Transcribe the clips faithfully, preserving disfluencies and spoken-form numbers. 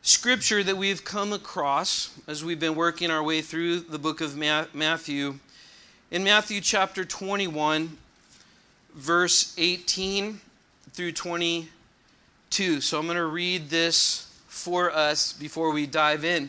scripture that we've come across as we've been working our way through the book of Matthew. In Matthew chapter twenty-one, verse eighteen through twenty-two. So I'm going to read this for us before we dive in. It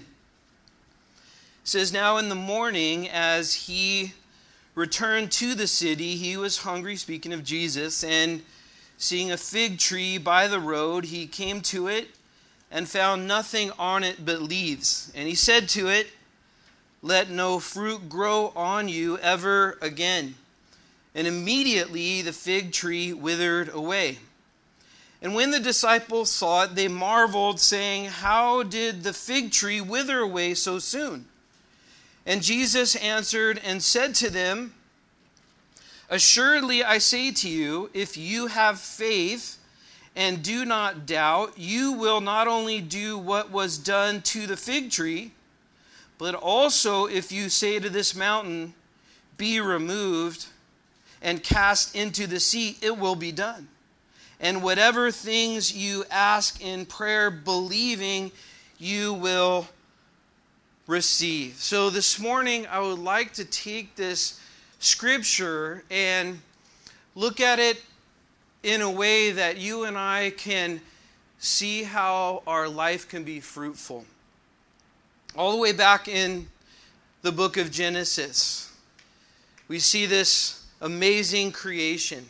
says, "Now in the morning, as he returned to the city, he was hungry," speaking of Jesus, "and seeing a fig tree by the road, he came to it and found nothing on it but leaves. And he said to it, 'Let no fruit grow on you ever again.' And immediately the fig tree withered away. And when the disciples saw it, they marveled, saying, 'How did the fig tree wither away so soon?' And Jesus answered and said to them, 'Assuredly I say to you, if you have faith and do not doubt, you will not only do what was done to the fig tree, but also if you say to this mountain, be removed and cast into the sea, it will be done. And whatever things you ask in prayer, believing, you will receive.'" So this morning, I would like to take this scripture and look at it in a way that you and I can see how our life can be fruitful. All the way back in the book of Genesis, we see this amazing creation.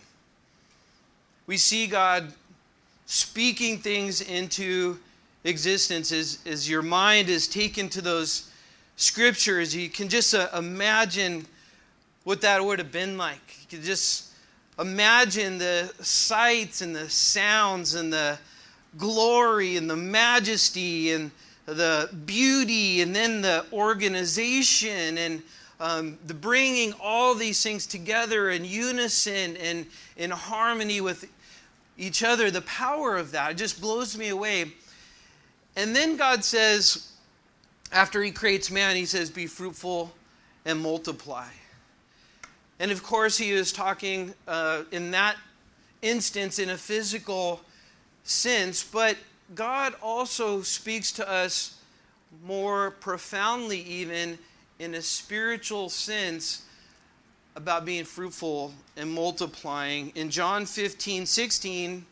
We see God speaking things into existence. As, as your mind is taken to those scriptures, you can just uh, imagine what that would have been like. You can just imagine the sights and the sounds and the glory and the majesty and the beauty, and then the organization and um, the bringing all these things together in unison and in harmony with each other. The power of that, it just blows me away. And then God says, after he creates man, he says, "Be fruitful and multiply." And of course, he is talking uh, in that instance in a physical sense, but God also speaks to us more profoundly, even in a spiritual sense, about being fruitful and multiplying. In John fifteen sixteen,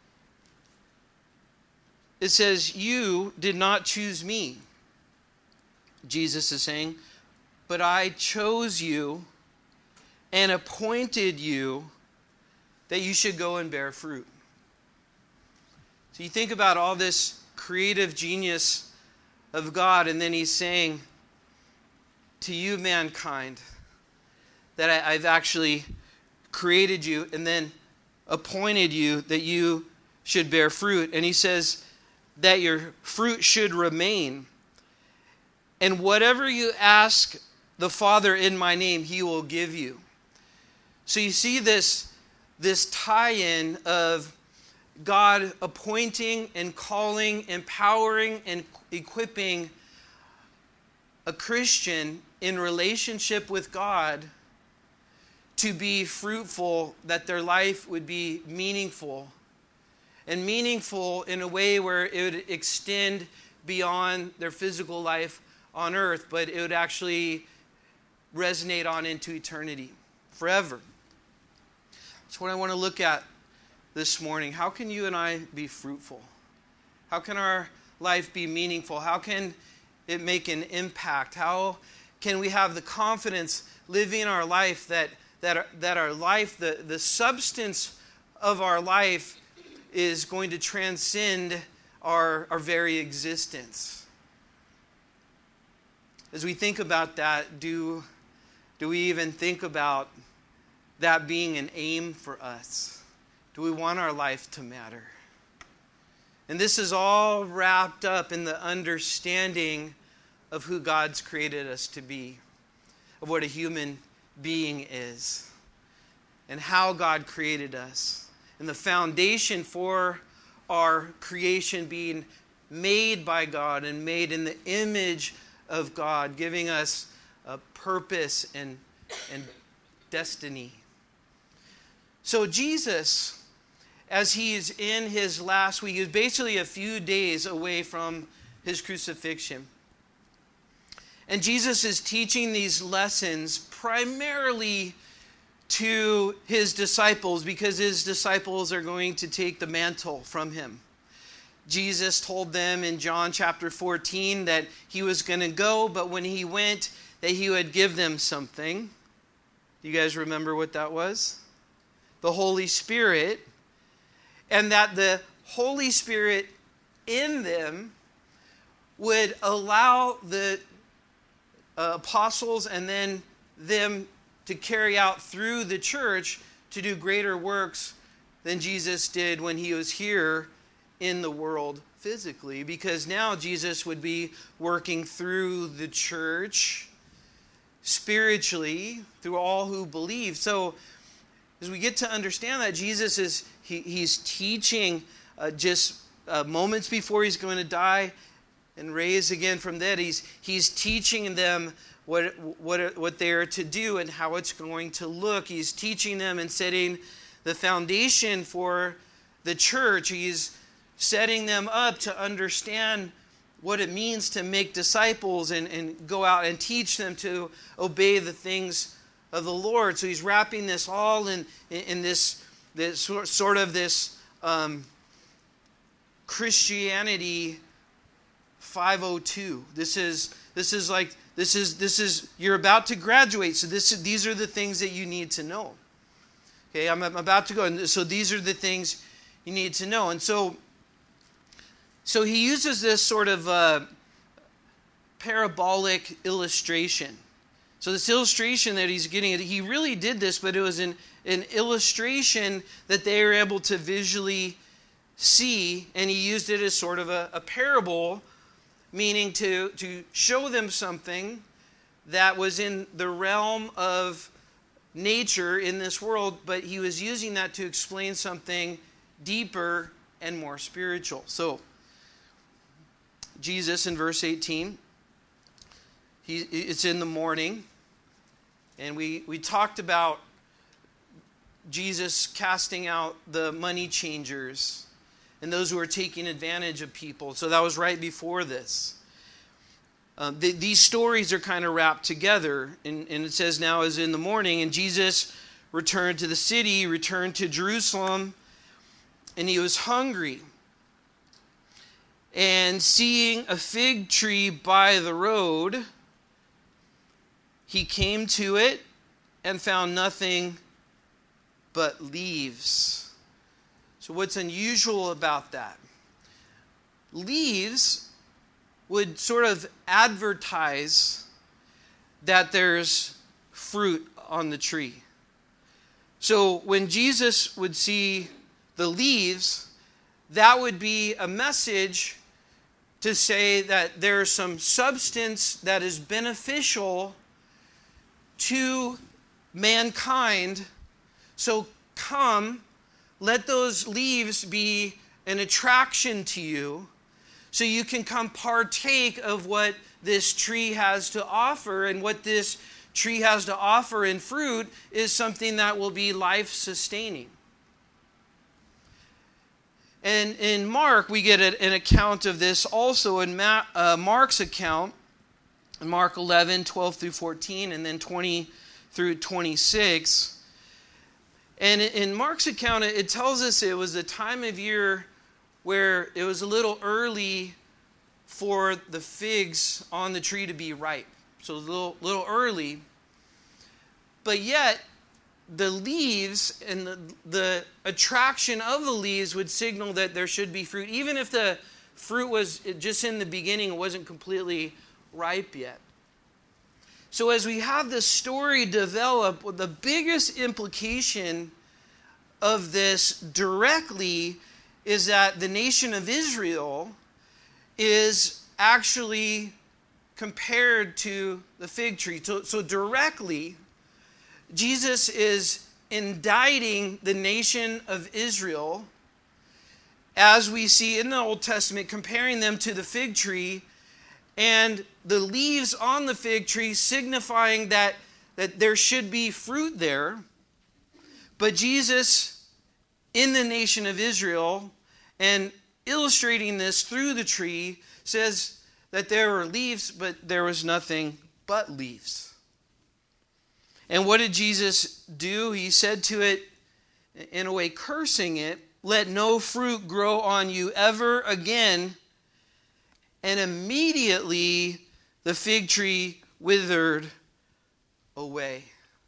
it says, "You did not choose me," Jesus is saying, "but I chose you and appointed you that you should go and bear fruit." So you think about all this creative genius of God, and then he's saying to you, mankind, that I, I've actually created you and then appointed you that you should bear fruit. And he says that your fruit should remain. And whatever you ask the Father in my name, he will give you. So you see this, this tie-in of God appointing and calling, empowering and equipping a Christian in relationship with God to be fruitful, that their life would be meaningful. And meaningful in a way where it would extend beyond their physical life on earth, but it would actually resonate on into eternity, forever. That's what I want to look at this morning. How can you and I be fruitful? How can our life be meaningful? How can it make an impact? How can we have the confidence living our life that that our, that our life, the, the substance of our life is going to transcend our, our very existence? As we think about that, do, do we even think about that being an aim for us? Do we want our life to matter? And this is all wrapped up in the understanding of who God's created us to be, of what a human being is, and how God created us, and the foundation for our creation being made by God and made in the image of God, giving us a purpose and, and destiny. So Jesus, as he is in his last week, is basically a few days away from his crucifixion. And Jesus is teaching these lessons primarily to his disciples because his disciples are going to take the mantle from him. Jesus told them in John chapter fourteen that he was going to go, but when he went, that he would give them something. Do you guys remember what that was? The Holy Spirit. And that the Holy Spirit in them would allow the uh, apostles and then them to carry out through the church to do greater works than Jesus did when he was here in the world physically. Because now Jesus would be working through the church spiritually through all who believe. So as we get to understand that, Jesus is he, he's teaching uh, just uh, moments before he's going to die and raise again from dead. He's he's teaching them what what what they are to do and how it's going to look. He's teaching them and setting the foundation for the church. He's setting them up to understand what it means to make disciples and, and go out and teach them to obey the things of the Lord. So he's wrapping this all in, in, in this, this sort of this um, Christianity five oh two. This is this is like this is this is you're about to graduate. So this these are the things that you need to know. Okay, I'm, I'm about to go, and so these are the things you need to know. And so so he uses this sort of uh, parabolic illustration. So this illustration that he's getting, he really did this, but it was an, an illustration that they were able to visually see, and he used it as sort of a, a parable, meaning to, to show them something that was in the realm of nature in this world, but he was using that to explain something deeper and more spiritual. So, Jesus in verse eighteen, he, it's in the morning, and we, we talked about Jesus casting out the money changers and those who are taking advantage of people. So that was right before this. Uh, the, these stories are kind of wrapped together, and, and it says now is in the morning, and Jesus returned to the city, returned to Jerusalem, and he was hungry. And seeing a fig tree by the road, he came to it and found nothing but leaves. So what's unusual about that? Leaves would sort of advertise that there's fruit on the tree. So when Jesus would see the leaves, that would be a message to say that there's some substance that is beneficial to mankind. So come, let those leaves be an attraction to you, so you can come partake of what this tree has to offer. And what this tree has to offer in fruit is something that will be life-sustaining. And in Mark, we get an account of this also in Ma- uh, Mark's account, in Mark eleven, twelve through fourteen, and then twenty through twenty-six. And in Mark's account, it tells us it was a time of year where it was a little early for the figs on the tree to be ripe. So a little, little early. But yet, the leaves and the, the attraction of the leaves would signal that there should be fruit. Even if the fruit was just in the beginning, it wasn't completely ripe yet. So as we have this story develop, the biggest implication of this directly is that the nation of Israel is actually compared to the fig tree. So, so directly, Jesus is indicting the nation of Israel, as we see in the Old Testament, comparing them to the fig tree, and the leaves on the fig tree signifying that, that there should be fruit there. But Jesus, in the nation of Israel, and illustrating this through the tree, says that there were leaves, but there was nothing but leaves. And what did Jesus do? He said to it, in a way cursing it, "Let no fruit grow on you ever again." And immediately the fig tree withered away.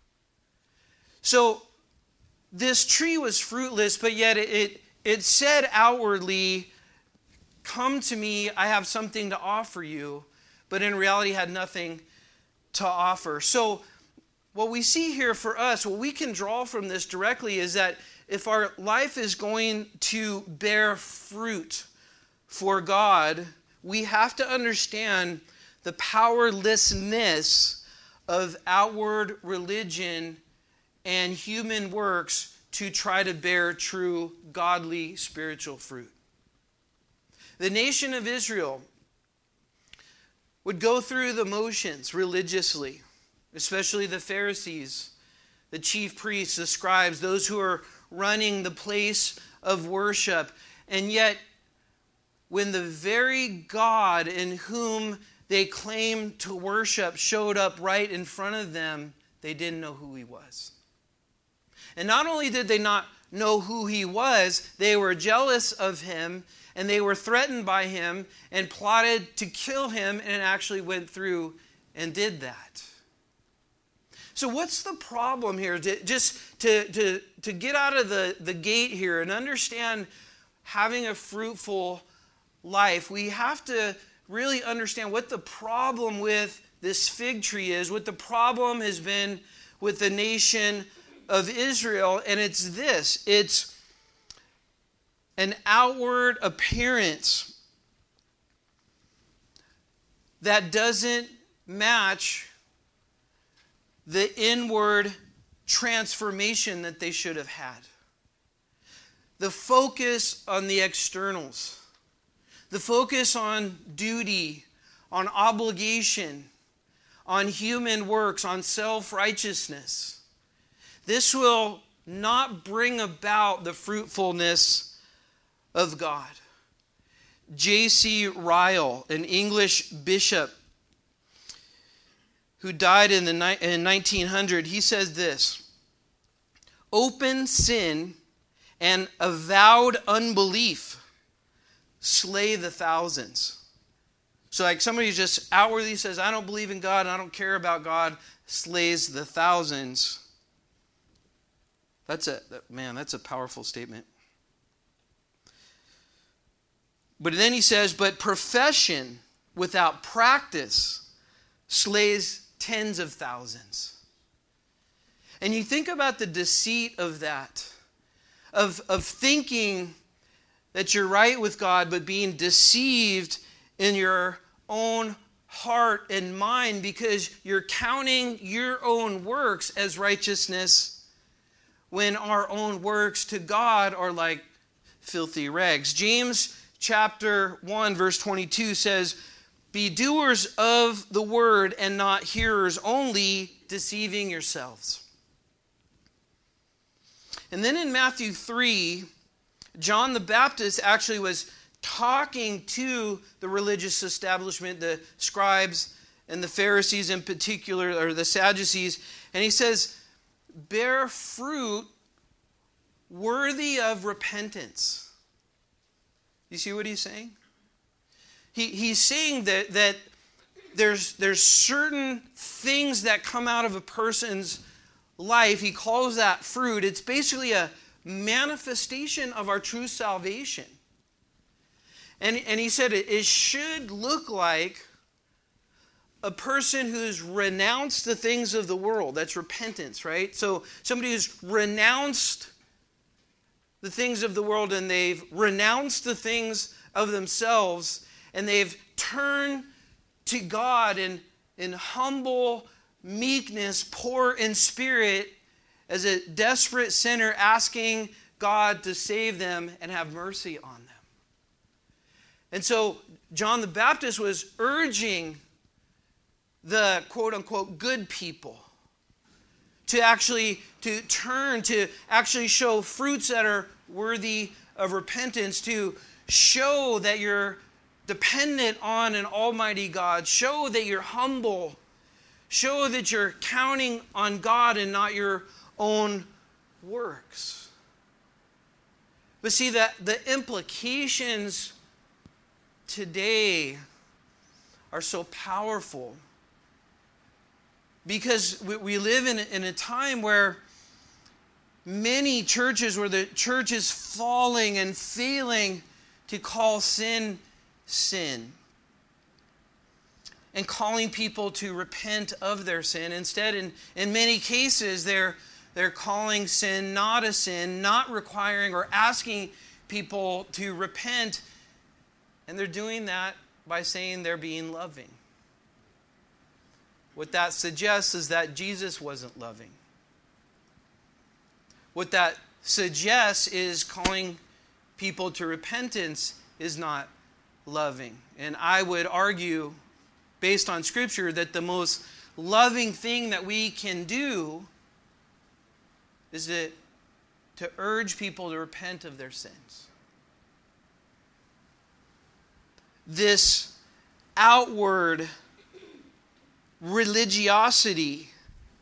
So this tree was fruitless, but yet it, it, it said outwardly, "Come to me, I have something to offer you," but in reality had nothing to offer. So what we see here for us, what we can draw from this directly is that if our life is going to bear fruit for God, we have to understand the powerlessness of outward religion and human works to try to bear true godly spiritual fruit. The nation of Israel would go through the motions religiously, especially the Pharisees, the chief priests, the scribes, those who are running the place of worship. And yet, when the very God in whom they claimed to worship showed up right in front of them, they didn't know who he was. And not only did they not know who he was, they were jealous of him, and they were threatened by him and plotted to kill him, and actually went through and did that. So what's the problem here? Just to, to, to get out of the, the gate here and understand having a fruitful life, we have to really understand what the problem with this fig tree is, what the problem has been with the nation of Israel, and it's this. It's an outward appearance that doesn't match the inward transformation that they should have had. The focus on the externals, the focus on duty, on obligation, on human works, on self-righteousness. This will not bring about the fruitfulness of God. J C Ryle, an English bishop who died in, the, in nineteen hundred, he says this: "Open sin and avowed unbelief slay the thousands." So like somebody who just outwardly says, "I don't believe in God, and I don't care about God," slays the thousands. That's a, man, that's a powerful statement. But then he says, "But profession without practice slays tens of thousands." And you think about the deceit of that, of, of thinking that you're right with God, but being deceived in your own heart and mind because you're counting your own works as righteousness when our own works to God are like filthy rags. James chapter one verse twenty-two says, "Be doers of the word and not hearers only, deceiving yourselves." And then in Matthew three, John the Baptist actually was talking to the religious establishment, the scribes and the Pharisees in particular, or the Sadducees, and he says, "Bear fruit worthy of repentance." You see what he's saying? He, he's saying that, that there's, there's certain things that come out of a person's life. He calls that fruit. It's basically a manifestation of our true salvation. And, and he said it, it should look like a person who's renounced the things of the world. That's repentance, right? So somebody who's renounced the things of the world and they've renounced the things of themselves and they've turned to God in, in humble meekness, poor in spirit, as a desperate sinner asking God to save them and have mercy on them. And so John the Baptist was urging the quote-unquote good people to actually to turn, to actually show fruits that are worthy of repentance, to show that you're dependent on an almighty God. Show that you're humble. Show that you're counting on God and not your own works. But see, that the implications today are so powerful because we, we live in, in a time where many churches, where the church is falling and failing to call sin, sin. And calling people to repent of their sin. Instead, in, in many cases, they're, they're calling sin not a sin, not requiring or asking people to repent. And they're doing that by saying they're being loving. What that suggests is that Jesus wasn't loving. What that suggests is calling people to repentance is not loving. And I would argue, based on Scripture, that the most loving thing that we can do is to, to urge people to repent of their sins. This outward religiosity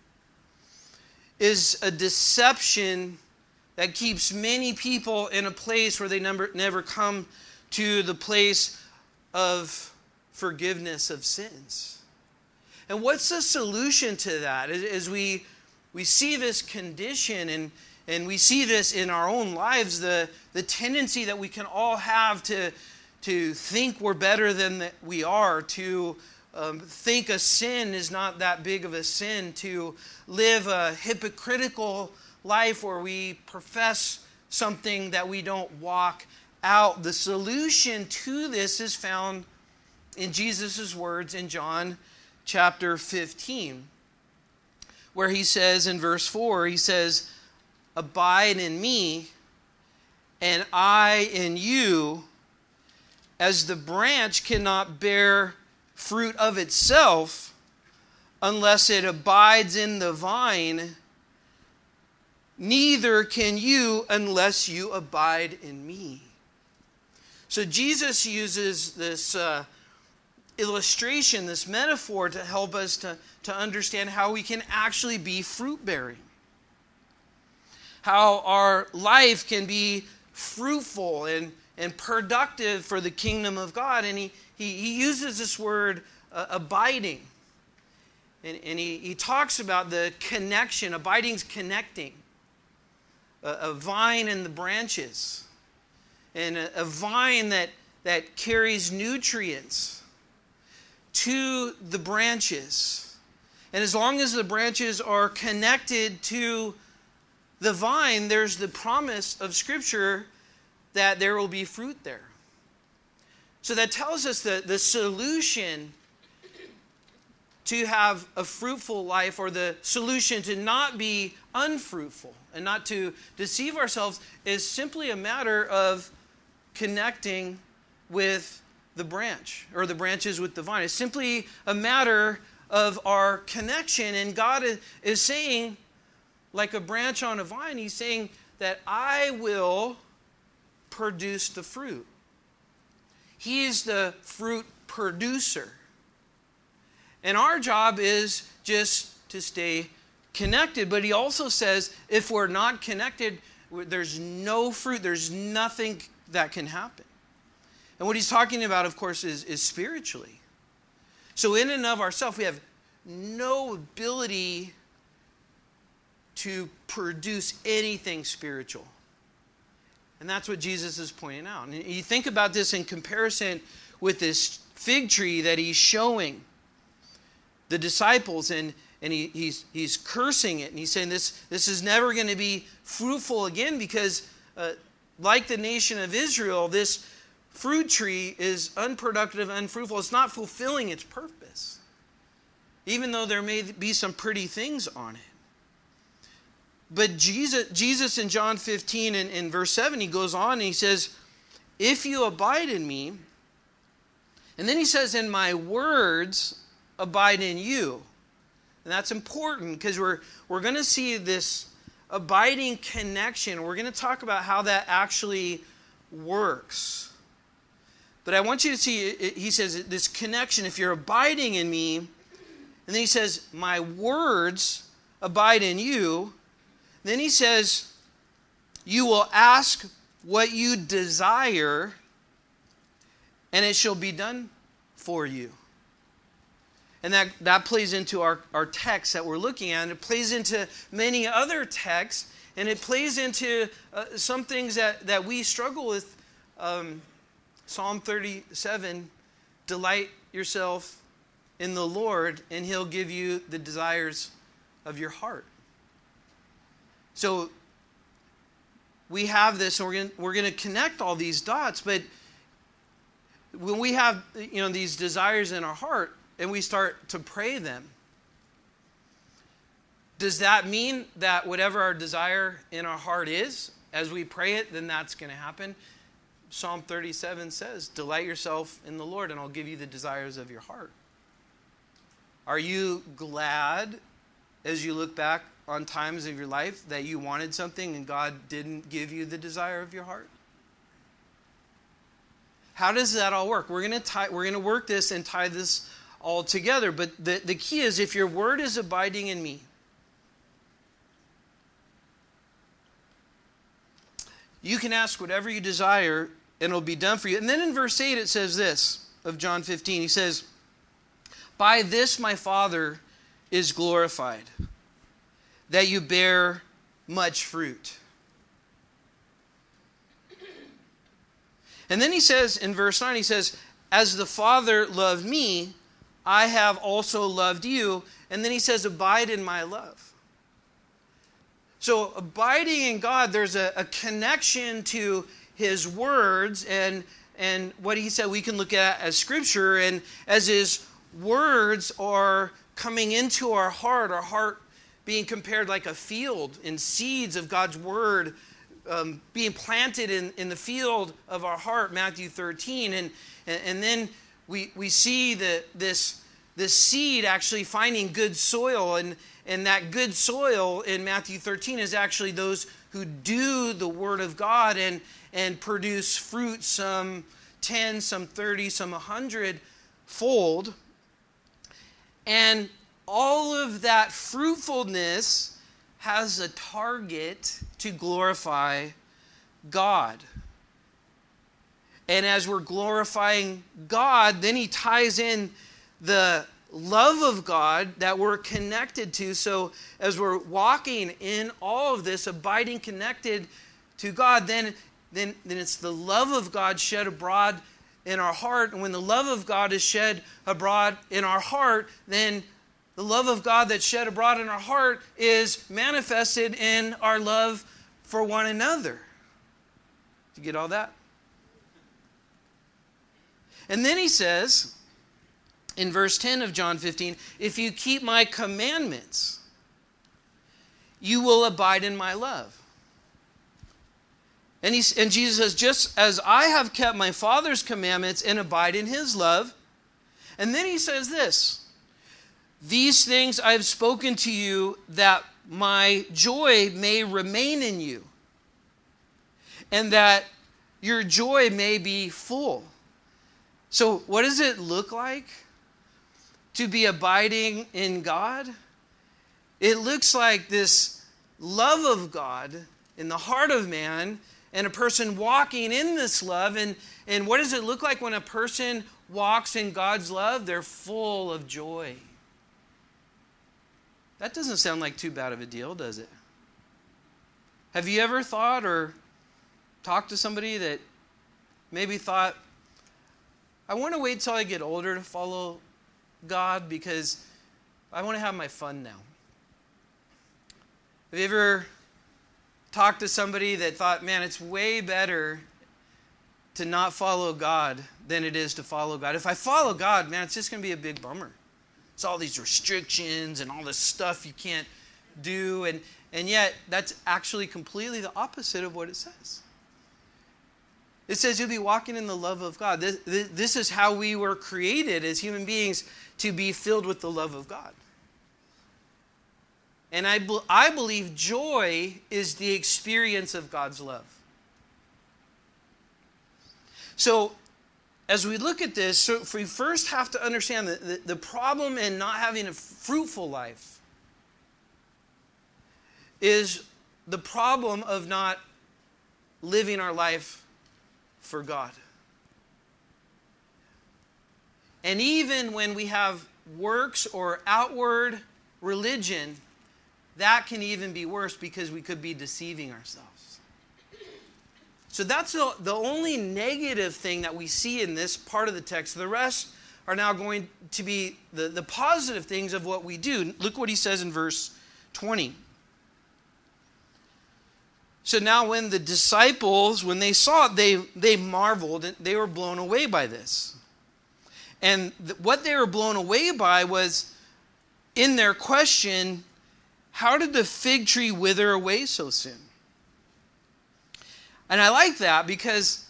is a deception that keeps many people in a place where they never, never come to the place of forgiveness of sins. And what's the solution to that? As we, we see this condition and, and we see this in our own lives, the, the tendency that we can all have to, to think we're better than that we are, to um, think a sin is not that big of a sin, to live a hypocritical life where we profess something that we don't walk out. The solution to this is found in Jesus' words in John chapter fifteen, where he says in verse four, he says, "Abide in me, and I in you, as the branch cannot bear fruit of itself unless it abides in the vine, neither can you unless you abide in me." So Jesus uses this uh, illustration, this metaphor, to help us to, to understand how we can actually be fruit-bearing. How our life can be fruitful and, and productive for the kingdom of God. And he, he, he uses this word uh, abiding. And, and he, he talks about the connection. Abiding's connecting. A, a vine and the branches. And a, a vine that, that carries nutrients to the branches. And as long as the branches are connected to the vine, there's the promise of Scripture that there will be fruit there. So that tells us that the solution to have a fruitful life, or the solution to not be unfruitful and not to deceive ourselves, is simply a matter of connecting with the branch, or the branches with the vine. It's simply a matter of our connection. And God is saying, like a branch on a vine, He's saying that I will produce the fruit. He is the fruit producer. And our job is just to stay connected. But He also says if we're not connected, there's no fruit, there's nothing that can happen. And what He's talking about, of course, is, is spiritually. So in and of ourselves, we have no ability to produce anything spiritual. And that's what Jesus is pointing out. And you think about this in comparison with this fig tree that He's showing the disciples, and, and he, he's, he's cursing it. And He's saying this, this is never going to be fruitful again because uh, like the nation of Israel, this fruit tree is unproductive, unfruitful. It's not fulfilling its purpose, even though there may be some pretty things on it. But Jesus, Jesus in John fifteen and in verse seven, He goes on and He says, "If you abide in me," and then He says, "and my words abide in you." And that's important because we're, we're going to see this abiding connection. We're going to talk about how that actually works. But I want you to see, he says, this connection, if you're abiding in me, and then he says, my words abide in you. Then he says, you will ask what you desire, and it shall be done for you. And that, that plays into our, our text that we're looking at. And it plays into many other texts. And it plays into uh, some things that, that we struggle with. Um, Psalm thirty-seven, delight yourself in the Lord, and He'll give you the desires of your heart. So we have this, and we're going we're going to connect all these dots. But when we have, you know, these desires in our heart, and we start to pray them, does that mean that whatever our desire in our heart is, as we pray it, then that's going to happen? Psalm thirty-seven says, delight yourself in the Lord, and I'll give you the desires of your heart. Are you glad, as you look back on times of your life, that you wanted something and God didn't give you the desire of your heart? How does that all work? We're going to tie, we're going to work this and tie this all together. But the, the key is, if your word is abiding in me, you can ask whatever you desire, and it'll be done for you. And then in verse eight it says this, of John fifteen. He says, by this my Father is glorified, that you bear much fruit. And then he says in verse nine, he says, as the Father loved me, I have also loved you. And then he says, abide in my love. So abiding in God, there's a, a connection to His words and, and what He said we can look at as Scripture. And as His words are coming into our heart, our heart being compared like a field, and seeds of God's Word um, being planted in, in the field of our heart, Matthew thirteen. And, and, and then we, we see the, this, this seed actually finding good soil, and And that good soil in Matthew thirteen is actually those who do the Word of God and, and produce fruit, some ten, some thirty, some one hundred fold. And all of that fruitfulness has a target to glorify God. And as we're glorifying God, then he ties in the love of God that we're connected to. So as we're walking in all of this, abiding connected to God, then, then, then it's the love of God shed abroad in our heart. And when the love of God is shed abroad in our heart, then the love of God that's shed abroad in our heart is manifested in our love for one another. Did you get all that? And then he says, in verse ten of John fifteen, if you keep my commandments, you will abide in my love. And, he, and Jesus says, just as I have kept my Father's commandments and abide in his love. And then he says this, these things I have spoken to you that my joy may remain in you, and that your joy may be full. So what does it look like to be abiding in God? It looks like this love of God in the heart of man, and a person walking in this love. And, and what does it look like when a person walks in God's love? They're full of joy. That doesn't sound like too bad of a deal, does it? Have you ever thought or talked to somebody that maybe thought, I want to wait till I get older to follow God because I want to have my fun now? Have you ever talked to somebody that thought, man, it's way better to not follow God than it is to follow God? If I follow God, man, it's just going to be a big bummer. It's all these restrictions and all this stuff you can't do. And, and yet, that's actually completely the opposite of what it says. It says you'll be walking in the love of God. This, this is how we were created as human beings, to be filled with the love of God. And I, I believe joy is the experience of God's love. So, as we look at this, so we first have to understand that the, the problem in not having a fruitful life is the problem of not living our life for God. And even when we have works or outward religion, that can even be worse because we could be deceiving ourselves. So that's the, the only negative thing that we see in this part of the text. The rest are now going to be the, the positive things of what we do. Look what he says in verse twenty. So now when the disciples, when they saw it, they, they marveled, and they were blown away by this. And th- what they were blown away by was, in their question, how did the fig tree wither away so soon? And I like that because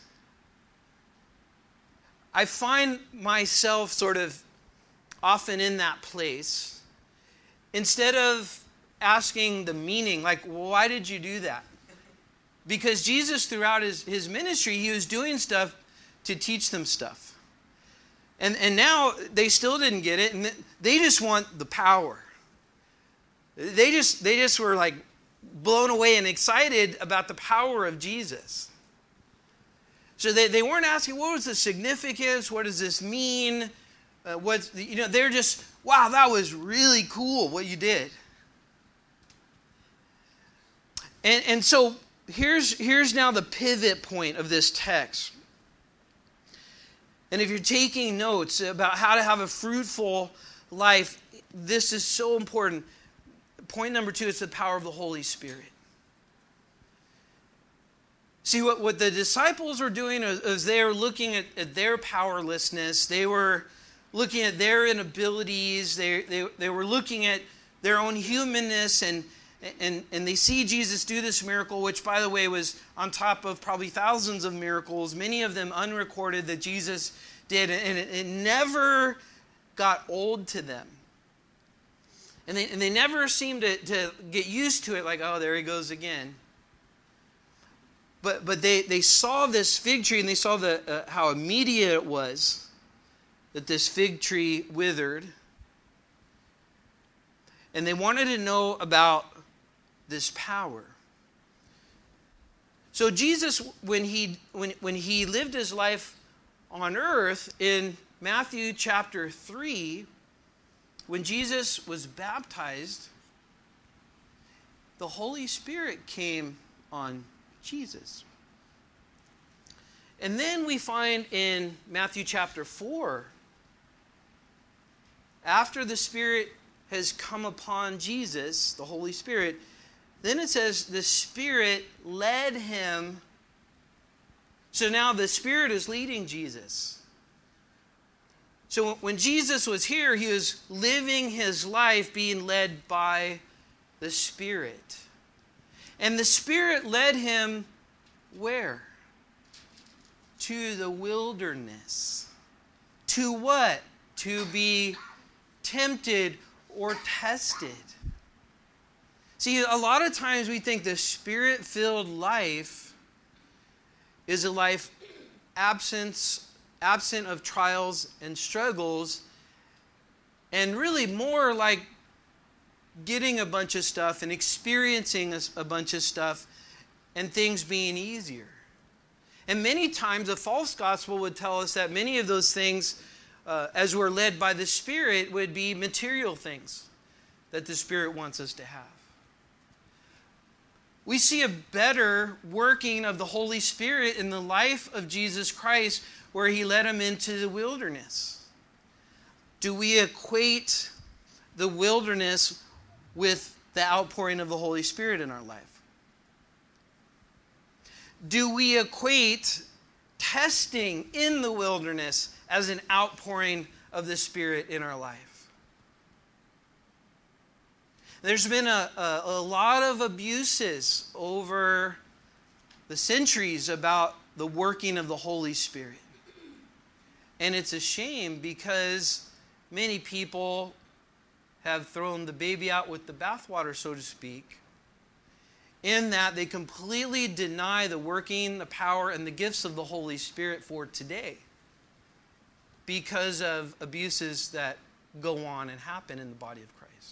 I find myself sort of often in that place. Instead of asking the meaning, like, why did you do that? Because Jesus, throughout his, his ministry, he was doing stuff to teach them stuff. And, and now they still didn't get it, and they just want the power. They just, they just were like blown away and excited about the power of Jesus. So they, they weren't asking, what was the significance? What does this mean? Uh, what's, you know, they're just, wow, that was really cool what you did. And, and so here's, here's now the pivot point of this text. And if you're taking notes about how to have a fruitful life, this is so important. Point number two is the power of the Holy Spirit. See, what, what the disciples were doing is, is they were looking at, at their powerlessness. They were looking at their inabilities. They, they, they were looking at their own humanness. And, and, and they see Jesus do this miracle, which, by the way, was on top of probably thousands of miracles, many of them unrecorded that Jesus did. And it, it never got old to them. And they, and they never seemed to, to get used to it, like, oh, there he goes again. But but they, they saw this fig tree, and they saw the uh, how immediate it was that this fig tree withered. And they wanted to know about this power. So Jesus, when he when when he lived his life on earth, in Matthew chapter three, when Jesus was baptized, the Holy Spirit came on Jesus. And then we find in Matthew chapter four, after the Spirit has come upon Jesus, the Holy Spirit, then it says the Spirit led him. So now the Spirit is leading Jesus. So when Jesus was here, he was living his life being led by the Spirit. And the Spirit led him where? To the wilderness. To what? To be tempted or tested. See, a lot of times we think the Spirit-filled life is a life absence, absent of trials and struggles, and really more like getting a bunch of stuff and experiencing a, a bunch of stuff and things being easier. And many times the false gospel would tell us that many of those things, uh, as we're led by the Spirit, would be material things that the Spirit wants us to have. We see a better working of the Holy Spirit in the life of Jesus Christ, where he led him into the wilderness. Do we equate the wilderness with the outpouring of the Holy Spirit in our life? Do we equate testing in the wilderness as an outpouring of the Spirit in our life? There's been a, a, a lot of abuses over the centuries about the working of the Holy Spirit. And it's a shame because many people have thrown the baby out with the bathwater, so to speak, in that they completely deny the working, the power, and the gifts of the Holy Spirit for today. because of abuses that go on and happen in the body of Christ.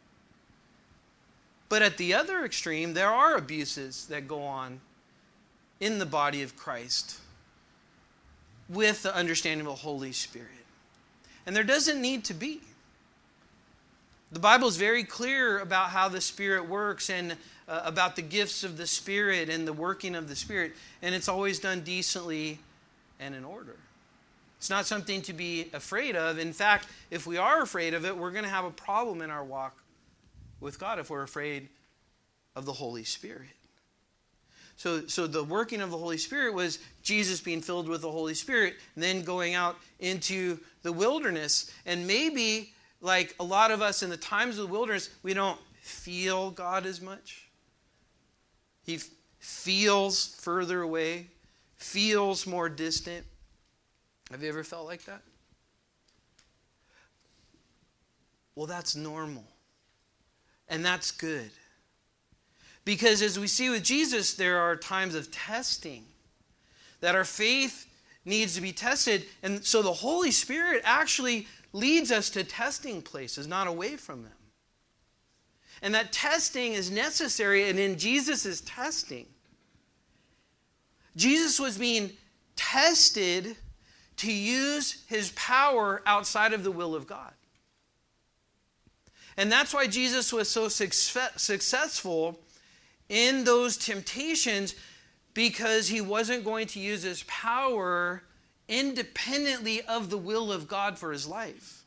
But at the other extreme, there are abuses that go on in the body of Christ with the understanding of the Holy Spirit. And there doesn't need to be. The Bible is very clear about how the Spirit works and uh, about the gifts of the Spirit and the working of the Spirit. And it's always done decently and in order. It's not something to be afraid of. In fact, if we are afraid of it, we're going to have a problem in our walk with God if we're afraid of the Holy Spirit. So, so the working of the Holy Spirit was Jesus being filled with the Holy Spirit, and then going out into the wilderness. And maybe, like a lot of us in the times of the wilderness, we don't feel God as much. He f- feels further away, feels more distant. Have you ever felt like that? Well, that's normal. And that's good. Because as we see with Jesus, there are times of testing. That our faith needs to be tested. And so the Holy Spirit actually leads us to testing places, not away from them. And that testing is necessary. And in Jesus' testing, Jesus was being tested to use his power outside of the will of God. And that's why Jesus was so success- successful in those temptations, because he wasn't going to use his power independently of the will of God for his life.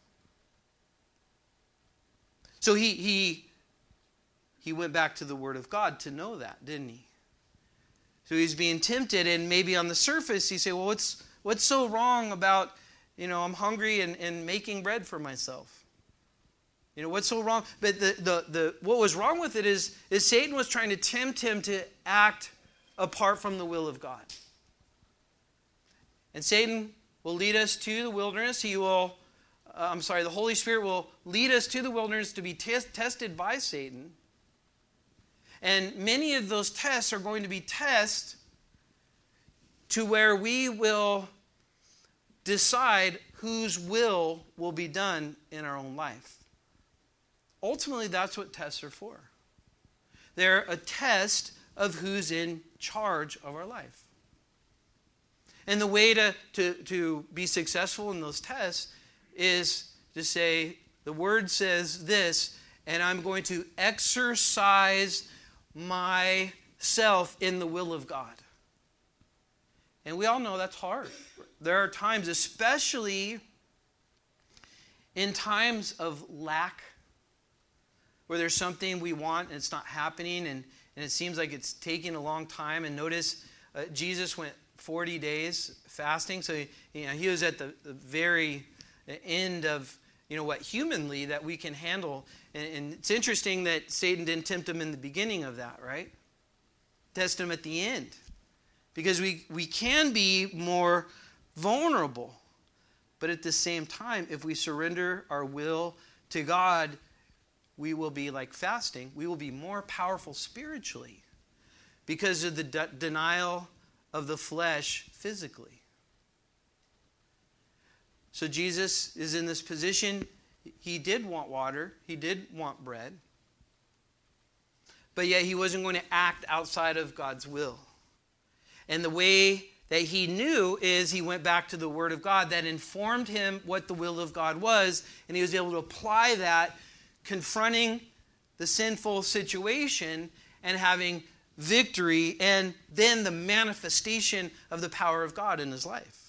So he, he, he went back to the Word of God to know that, didn't he? So he's being tempted, and maybe on the surface he say, well, what's what's so wrong about, you know, I'm hungry and, and making bread for myself? You know, what's so wrong? But the, the, the what was wrong with it is, is Satan was trying to tempt him to act apart from the will of God. And Satan will lead us to the wilderness. He will, uh, I'm sorry, the Holy Spirit will lead us to the wilderness to be test, tested by Satan. And many of those tests are going to be tests to where we will decide whose will will be done in our own life. Ultimately, that's what tests are for. They're a test of who's in charge of our life. And the way to, to, to be successful in those tests is to say, the Word says this, and I'm going to exercise myself in the will of God. And we all know that's hard. There are times, especially in times of lack, where there's something we want and it's not happening, and, and it seems like it's taking a long time. And notice uh, Jesus went forty days fasting, so he, you know, he was at the, the very end of, you know, what humanly that we can handle. And, and it's interesting that Satan didn't tempt him in the beginning of that, right? Test him at the end. Because we, we can be more vulnerable. But at the same time, if we surrender our will to God, we will be like fasting. We will be more powerful spiritually because of the de- denial of the flesh physically. So Jesus is in this position. He did want water. He did want bread. But yet he wasn't going to act outside of God's will. And the way that he knew is he went back to the Word of God that informed him what the will of God was, and he was able to apply that, confronting the sinful situation and having victory, and then the manifestation of the power of God in his life.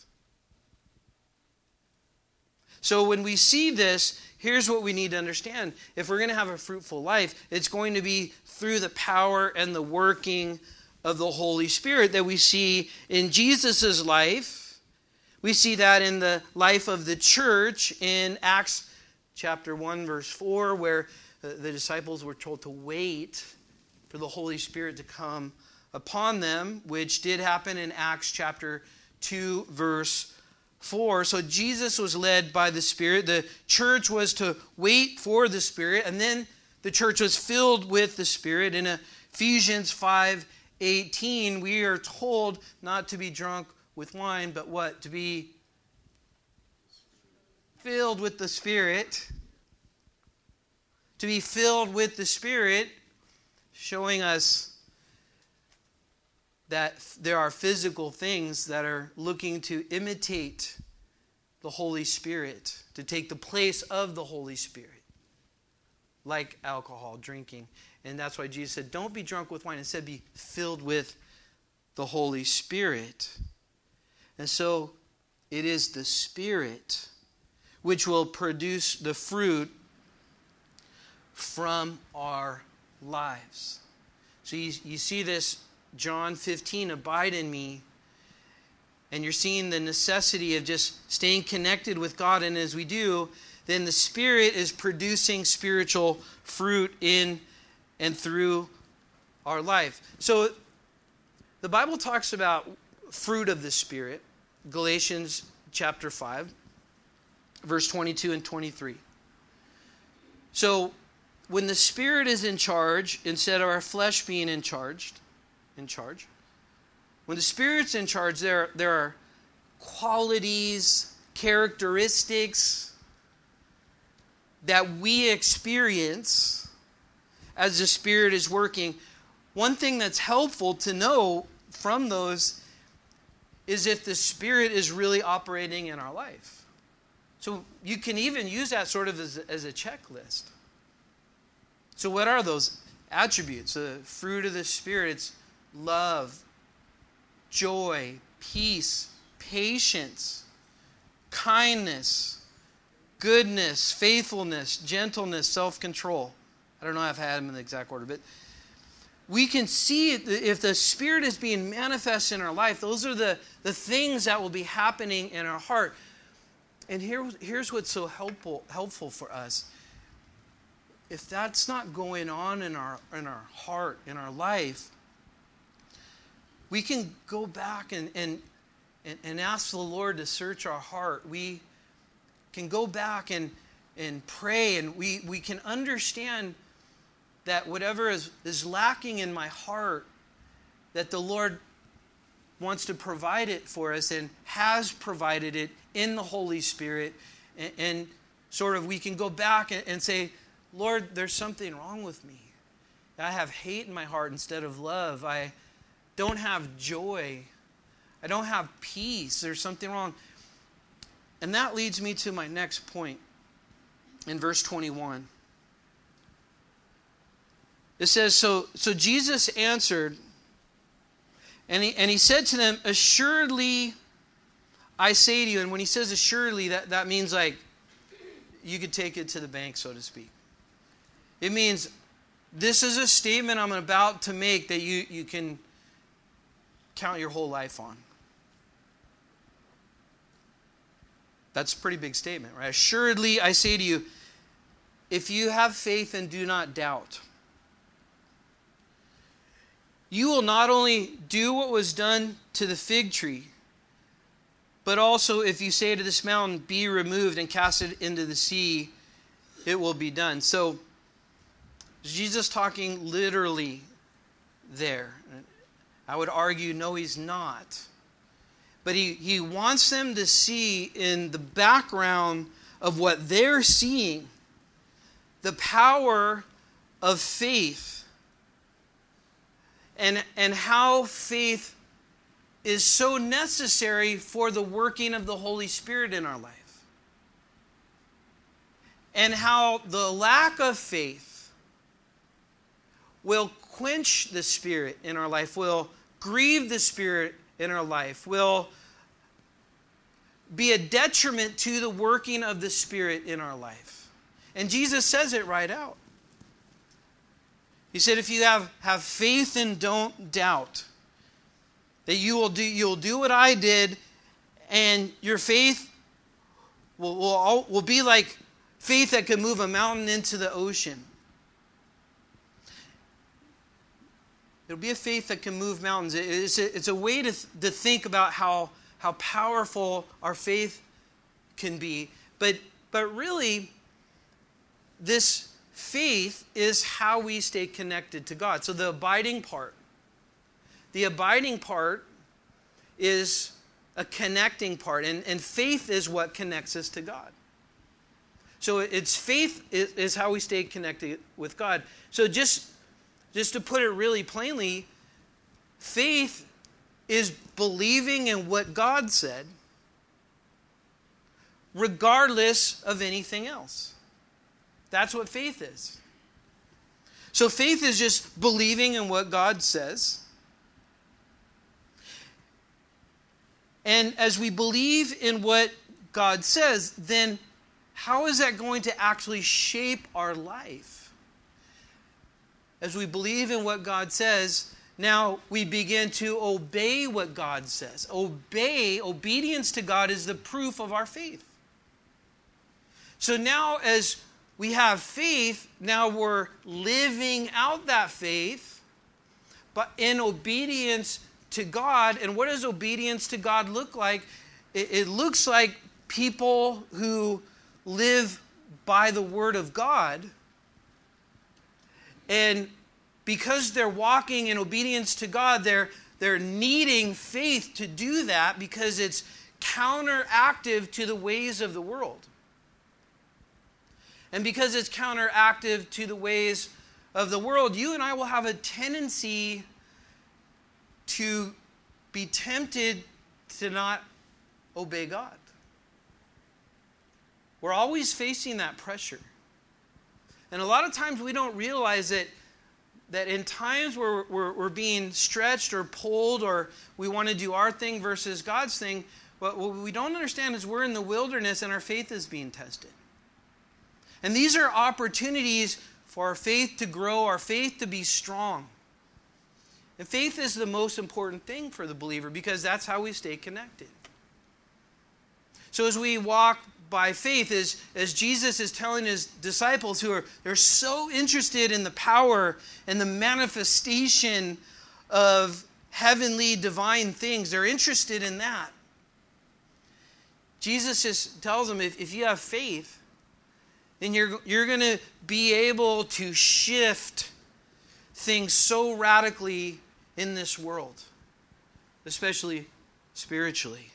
So when we see this, here's what we need to understand. If we're going to have a fruitful life, it's going to be through the power and the working of the Holy Spirit that we see in Jesus' life. We see that in the life of the church in Acts chapter one, verse four, where the disciples were told to wait for the Holy Spirit to come upon them, which did happen in Acts chapter two, verse four. So Jesus was led by the Spirit. The church was to wait for the Spirit, and then the church was filled with the Spirit. In Ephesians five eighteen, we are told not to be drunk with wine, but what? To be filled with the Spirit. To be filled with the Spirit, showing us that there are physical things that are looking to imitate the Holy Spirit, to take the place of the Holy Spirit, like alcohol, drinking. And that's why Jesus said, don't be drunk with wine. Instead, be filled with the Holy Spirit. And so it is the Spirit which will produce the fruit from our lives. So you, you see this, John fifteen, abide in me. And you're seeing the necessity of just staying connected with God. And as we do, then the Spirit is producing spiritual fruit in and through our life. So the Bible talks about fruit of the Spirit. Galatians chapter five, verse twenty-two and twenty-three. So when the Spirit is in charge, instead of our flesh being in charge, in charge, when the Spirit's in charge, there, there are qualities, characteristics that we experience as the Spirit is working. One thing that's helpful to know from those is if the Spirit is really operating in our life. So you can even use that sort of as, as a checklist. So what are those attributes? The fruit of the Spirit, it's love, joy, peace, patience, kindness, goodness, faithfulness, gentleness, self-control. I don't know if I had them in the exact order, but we can see it, if the Spirit is being manifest in our life, those are the, the things that will be happening in our heart. And here, here's what's so helpful, helpful for us. If that's not going on in our, in our heart, in our life, we can go back and, and, and ask the Lord to search our heart. We can go back and, and pray, and we, we can understand that whatever is, is lacking in my heart, that the Lord wants to provide it for us and has provided it in the Holy Spirit. And, and sort of we can go back and, and say, Lord, there's something wrong with me. I have hate in my heart instead of love. I don't have joy. I don't have peace. There's something wrong. And that leads me to my next point in verse twenty-one. It says, so, so Jesus answered, and he, and he said to them, assuredly, I say to you, and when he says assuredly, that, that means like you could take it to the bank, so to speak. It means this is a statement I'm about to make that you, you can count your whole life on. That's a pretty big statement, right? Assuredly, I say to you, if you have faith and do not doubt, you will not only do what was done to the fig tree, but also if you say to this mountain, be removed and cast it into the sea, it will be done. So, is Jesus talking literally there? I would argue, no, he's not. But he, he wants them to see in the background of what they're seeing, the power of faith. And, and how faith is so necessary for the working of the Holy Spirit in our life. And how the lack of faith will quench the Spirit in our life, will grieve the Spirit in our life, will be a detriment to the working of the Spirit in our life. And Jesus says it right out. He said, if you have, have faith and don't doubt, that you will do, you'll do what I did, and your faith will, will, will be like faith that could move a mountain into the ocean. It'll be a faith that can move mountains. It's a, it's a way to, to think about how, how powerful our faith can be. But, but really, this faith is how we stay connected to God. So the abiding part. The abiding part is a connecting part. And, and faith is what connects us to God. So it's faith is, is how we stay connected with God. So just, just to put it really plainly, faith is believing in what God said, regardless of anything else. That's what faith is. So faith is just believing in what God says. And as we believe in what God says, then how is that going to actually shape our life? As we believe in what God says, now we begin to obey what God says. Obey, obedience to God is the proof of our faith. So now as we have faith, now we're living out that faith, but in obedience to God. And what does obedience to God look like? It, it looks like people who live by the word of God, and because they're walking in obedience to God, they're, they're needing faith to do that because it's counteractive to the ways of the world. And because it's counteractive to the ways of the world, you and I will have a tendency to be tempted to not obey God. We're always facing that pressure. And a lot of times we don't realize that, that in times where we're, we're being stretched or pulled or we want to do our thing versus God's thing, what we don't understand is we're in the wilderness and our faith is being tested. And these are opportunities for our faith to grow, our faith to be strong. And faith is the most important thing for the believer because that's how we stay connected. So as we walk by faith, as, as Jesus is telling his disciples who are they're so interested in the power and the manifestation of heavenly divine things, they're interested in that. Jesus just tells them, if, if you have faith, then you're, you're going to be able to shift things so radically in this world, especially spiritually.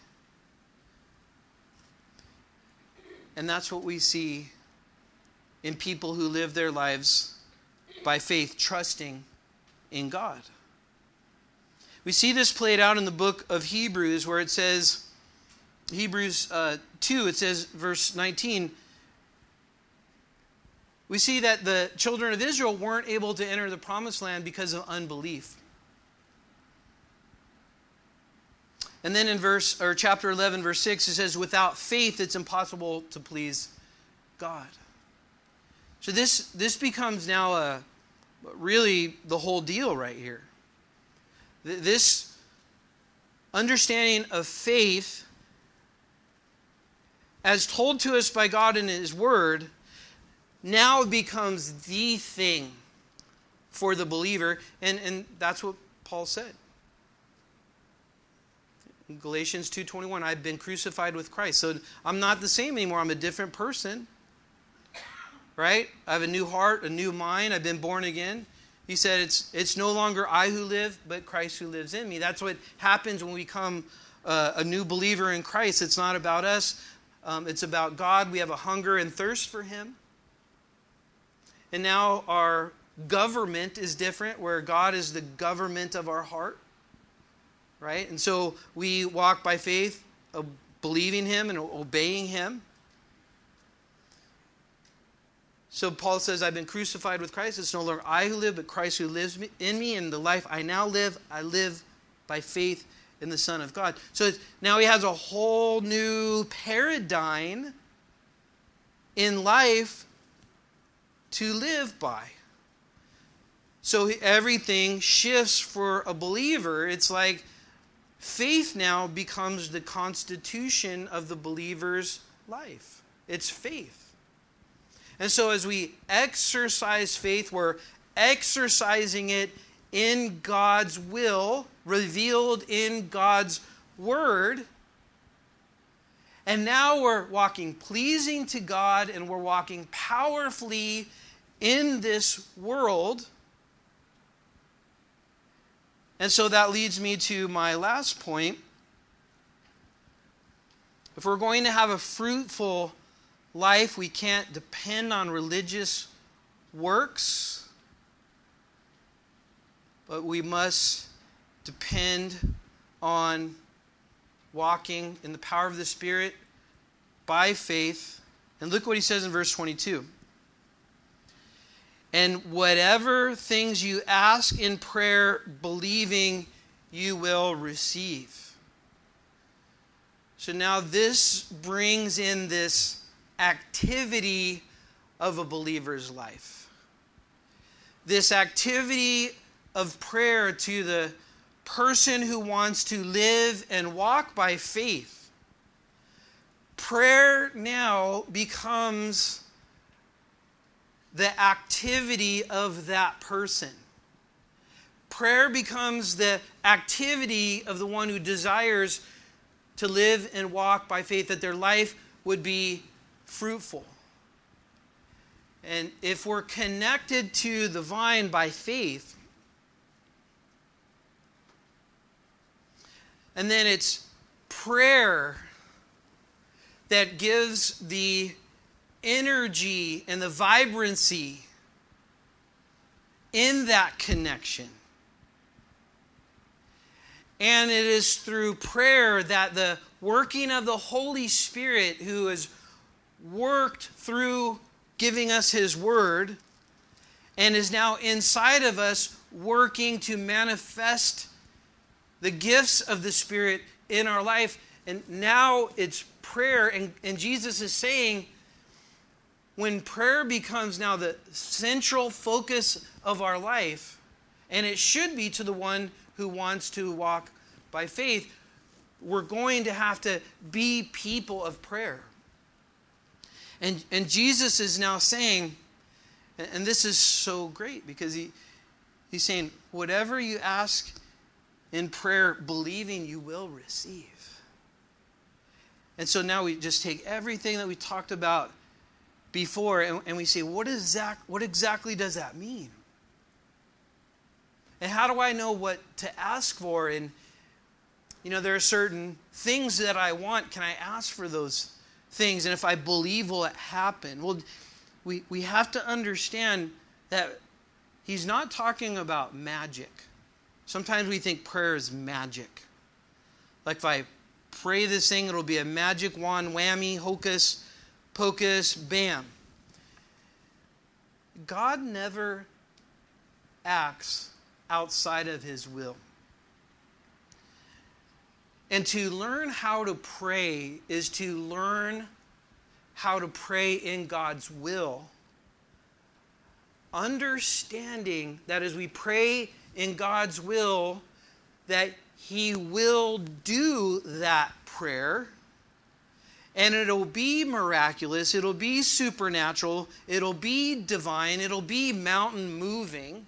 And that's what we see in people who live their lives by faith, trusting in God. We see this played out in the book of Hebrews, where it says, Hebrews uh, two, it says, verse nineteen, we see that the children of Israel weren't able to enter the promised land because of unbelief. And then in verse or chapter eleven, verse six, it says, without faith, it's impossible to please God. So this, this becomes now a, really the whole deal right here. This understanding of faith, as told to us by God in His Word, now becomes the thing for the believer. And, and that's what Paul said. In Galatians two twenty-one, I've been crucified with Christ. So I'm not the same anymore. I'm a different person. Right? I have a new heart, a new mind. I've been born again. He said it's, it's no longer I who live, but Christ who lives in me. That's what happens when we become uh, a new believer in Christ. It's not about us. Um, it's about God. We have a hunger and thirst for Him. And now our government is different, where God is the government of our heart. Right? And so we walk by faith, uh, believing Him and obeying Him. So Paul says, I've been crucified with Christ. It's no longer I who live, but Christ who lives in me. And the life I now live, I live by faith in the Son of God. So it's, now he has a whole new paradigm in life to live by. So everything shifts for a believer. It's like faith now becomes the constitution of the believer's life. It's faith. And so as we exercise faith, we're exercising it in God's will, revealed in God's Word. And now we're walking pleasing to God, and we're walking powerfully in this world. And so that leads me to my last point. If we're going to have a fruitful life, we can't depend on religious works, but we must depend on walking in the power of the Spirit by faith. And look what he says in verse twenty-two. And whatever things you ask in prayer, believing, you will receive. So now this brings in this activity of a believer's life. This activity of prayer to the person who wants to live and walk by faith. Prayer now becomes the activity of that person. Prayer becomes the activity of the one who desires to live and walk by faith, that their life would be fruitful. And if we're connected to the vine by faith, and then it's prayer that gives the energy and the vibrancy in that connection. And it is through prayer that the working of the Holy Spirit, who has worked through giving us His Word and is now inside of us working to manifest the gifts of the Spirit in our life. And now it's prayer. And, and Jesus is saying, when prayer becomes now the central focus of our life, and it should be to the one who wants to walk by faith, we're going to have to be people of prayer. And, and Jesus is now saying, and this is so great, because he, he's saying, whatever you ask in prayer, believing, you will receive. And so now we just take everything that we talked about before, and, and we say, what is that, what exactly does that mean? And how do I know what to ask for? And, you know, there are certain things that I want. Can I ask for those things? And if I believe, will it happen? Well, we, we have to understand that he's not talking about magic. Sometimes we think prayer is magic. Like if I pray this thing, it'll be a magic wand, whammy, hocus pocus, bam. God never acts outside of His will. And to learn how to pray is to learn how to pray in God's will. Understanding that as we pray in God's will, that He will do that prayer. And it'll be miraculous, it'll be supernatural, it'll be divine, it'll be mountain moving.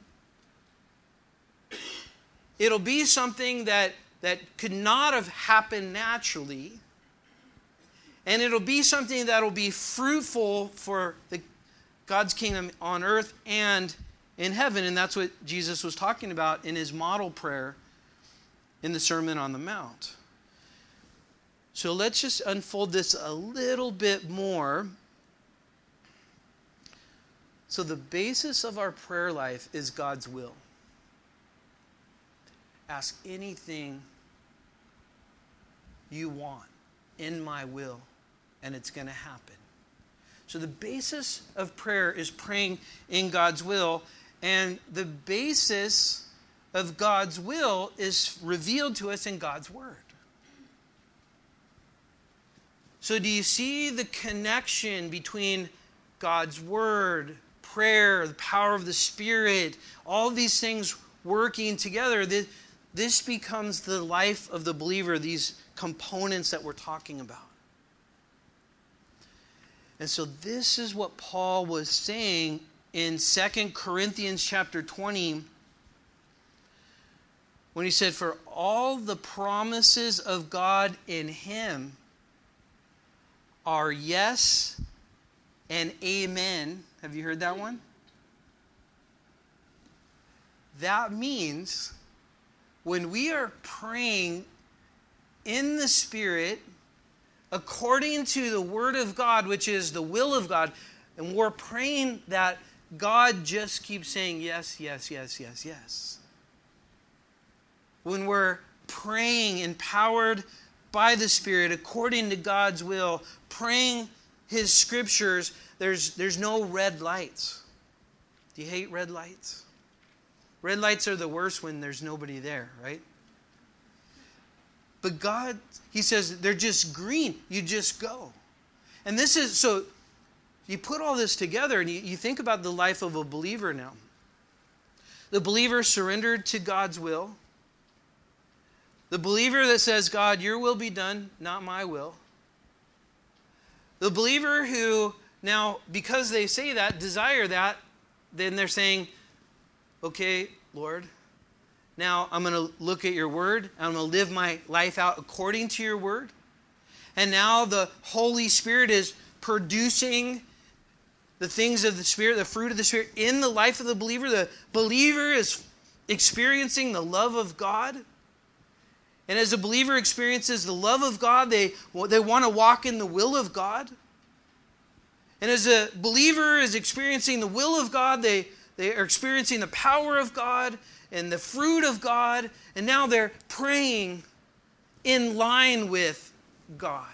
It'll be something that, that could not have happened naturally. And it'll be something that'll be fruitful for the, God's kingdom on earth and in heaven. And that's what Jesus was talking about in His model prayer in the Sermon on the Mount. So let's just unfold this a little bit more. So the basis of our prayer life is God's will. Ask anything you want in my will, and it's going to happen. So the basis of prayer is praying in God's will, and the basis of God's will is revealed to us in God's Word. So do you see the connection between God's Word, prayer, the power of the Spirit, all of these things working together? This becomes the life of the believer, these components that we're talking about. And so this is what Paul was saying in Second Corinthians chapter twenty, when he said, for all the promises of God in Him are yes and amen. Have you heard that one? That means when we are praying in the Spirit according to the Word of God, which is the will of God. And we're praying that God just keeps saying yes, yes, yes, yes, yes. When we're praying empowered by the Spirit, according to God's will, praying His Scriptures, there's, there's no red lights. Do you hate red lights? Red lights are the worst when there's nobody there, right? But God, He says, they're just green. You just go. And this is, so you put all this together and you, you think about the life of a believer now. The believer surrendered to God's will. The believer that says, God, your will be done, not my will. The believer who now, because they say that, desire that, then they're saying, okay, Lord, now I'm going to look at your word. I'm going to live my life out according to your word. And now the Holy Spirit is producing the things of the Spirit, the fruit of the Spirit in the life of the believer. The believer is experiencing the love of God. And as a believer experiences the love of God, they, they want to walk in the will of God. And as a believer is experiencing the will of God, they, they are experiencing the power of God and the fruit of God. And now they're praying in line with God.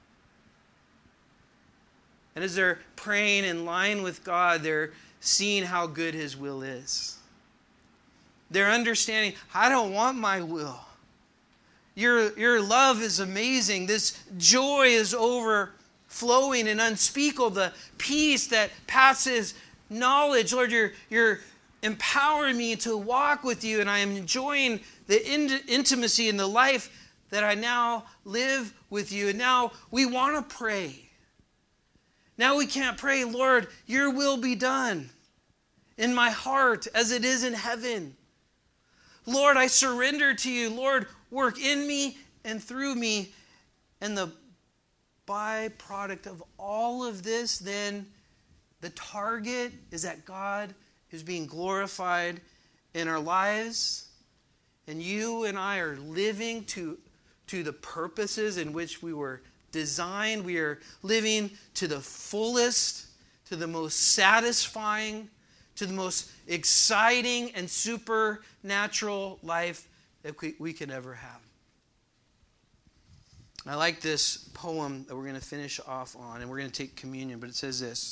And as they're praying in line with God, they're seeing how good His will is. They're understanding, I don't want my will. Your, your love is amazing. This joy is overflowing and unspeakable. The peace that passes knowledge. Lord, you're, you're empowering me to walk with you, and I am enjoying the in- intimacy and the life that I now live with you. And now we want to pray. Now we can't pray, Lord, your will be done in my heart as it is in heaven. Lord, I surrender to you. Lord, work in me and through me. And the byproduct of all of this, then the target is that God is being glorified in our lives. And you and I are living to, to the purposes in which we were designed. We are living to the fullest, to the most satisfying, to the most exciting and supernatural life that we, we can ever have. I like this poem that we're going to finish off on, and we're going to take communion, but it says this.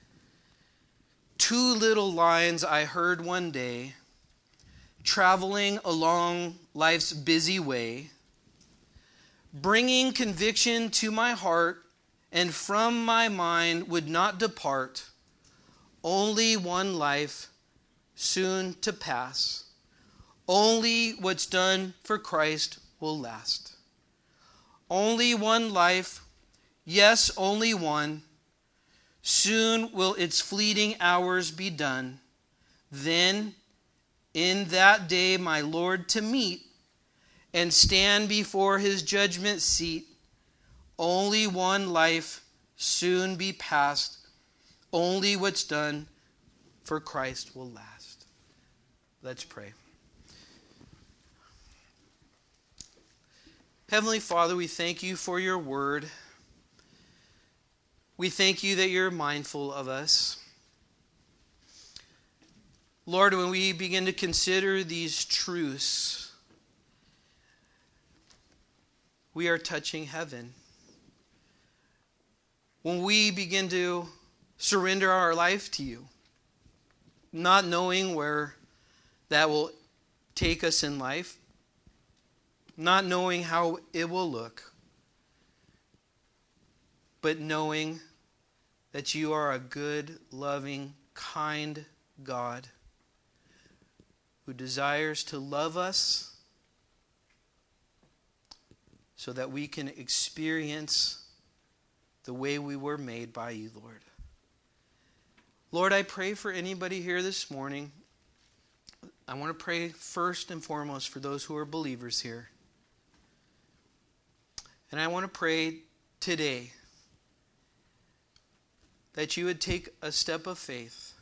Two little lines I heard one day, traveling along life's busy way, bringing conviction to my heart, and from my mind would not depart. Only one life, soon to pass. Only what's done for Christ will last. Only one life, yes, only one. Soon will its fleeting hours be done. Then, in that day, my Lord to meet and stand before His judgment seat. Only one life, soon be past. Only what's done for Christ will last. Let's pray. Heavenly Father, we thank you for your word. We thank you that you're mindful of us. Lord, when we begin to consider these truths, we are touching heaven. When we begin to surrender our life to you, not knowing where that will take us in life, not knowing how it will look, but knowing that you are a good, loving, kind God who desires to love us so that we can experience the way we were made by you, Lord. Lord, I pray for anybody here this morning. I want to pray first and foremost for those who are believers here. And I want to pray today that you would take a step of faith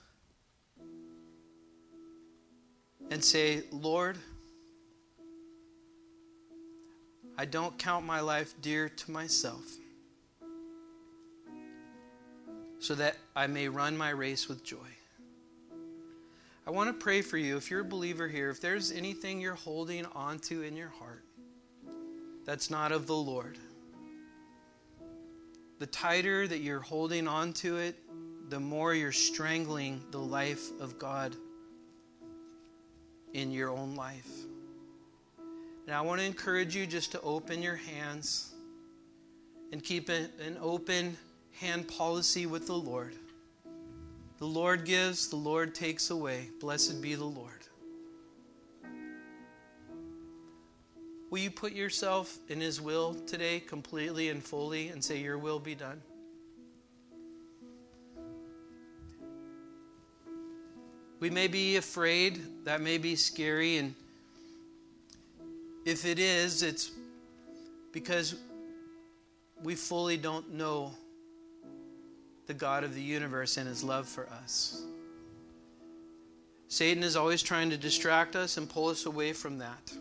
and say, Lord, I don't count my life dear to myself. so that I may run my race with joy. I want to pray for you. If you're a believer here, if there's anything you're holding onto in your heart that's not of the Lord, the tighter that you're holding onto it, the more you're strangling the life of God in your own life. And I want to encourage you just to open your hands and keep an open hand policy with the Lord. The Lord gives, the Lord takes away. Blessed be the Lord. Will you put yourself in His will today completely and fully and say, your will be done? We may be afraid, that may be scary, and if it is, it's because we fully don't know the God of the universe and His love for us. Satan is always trying to distract us and pull us away from that.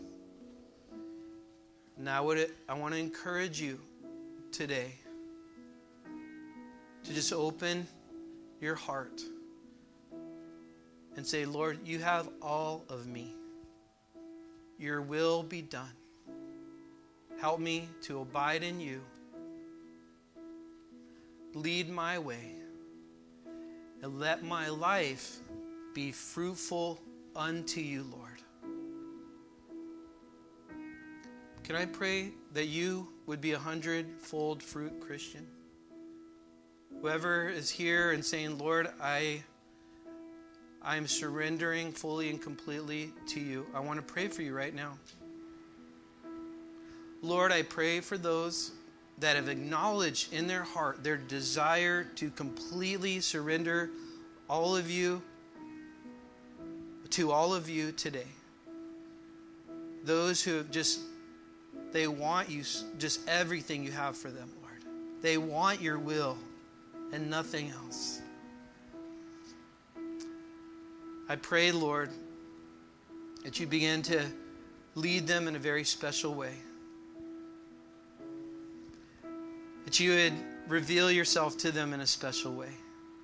Now, would it, I want to encourage you today to just open your heart and say, Lord, you have all of me. Your will be done. Help me to abide in you. Lead my way. And let my life be fruitful unto you, Lord. Can I pray that you would be a hundredfold fruit Christian? Whoever is here and saying, Lord, I I am surrendering fully and completely to you. I want to pray for you right now. Lord, I pray for those that have acknowledged in their heart their desire to completely surrender all of you to all of you today. Those who have just, they want you, just everything you have for them, Lord. They want your will and nothing else. I pray, Lord, that you begin to lead them in a very special way. That you would reveal yourself to them in a special way.